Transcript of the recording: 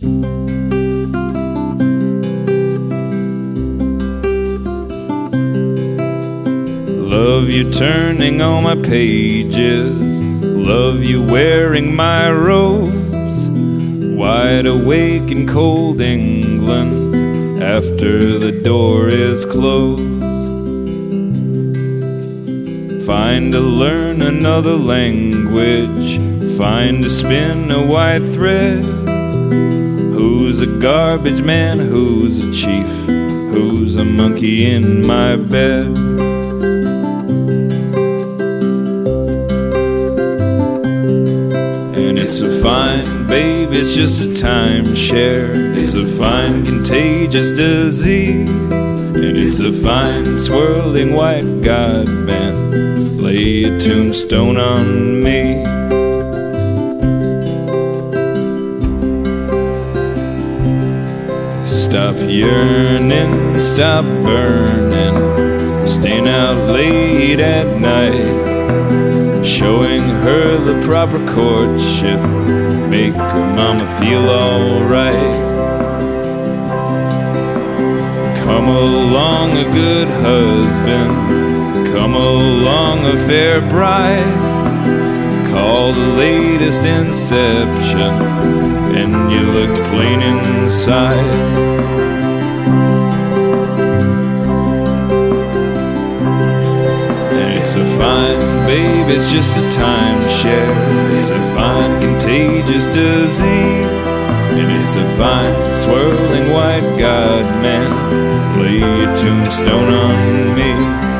Love you turning all my pages, love you wearing my robes, wide awake in cold England after the door is closed. Find to learn another language, find to spin a white thread. Who's a garbage man, who's a chief, who's a monkey in my bed? And it's a fine, babe, it's just a timeshare. It's a fine, contagious disease. And it's a fine, swirling white god man. Lay a tombstone on me. Stop yearning, stop burning, staying out late at night, showing her the proper courtship, make her mama feel alright. Come along, a good husband, come along, a fair bride. Call the latest inception, and you look plain inside. It's a fine, babe, it's just a timeshare. It's a fine, contagious disease. And it's a fine, swirling white god man. Lay a tombstone on me.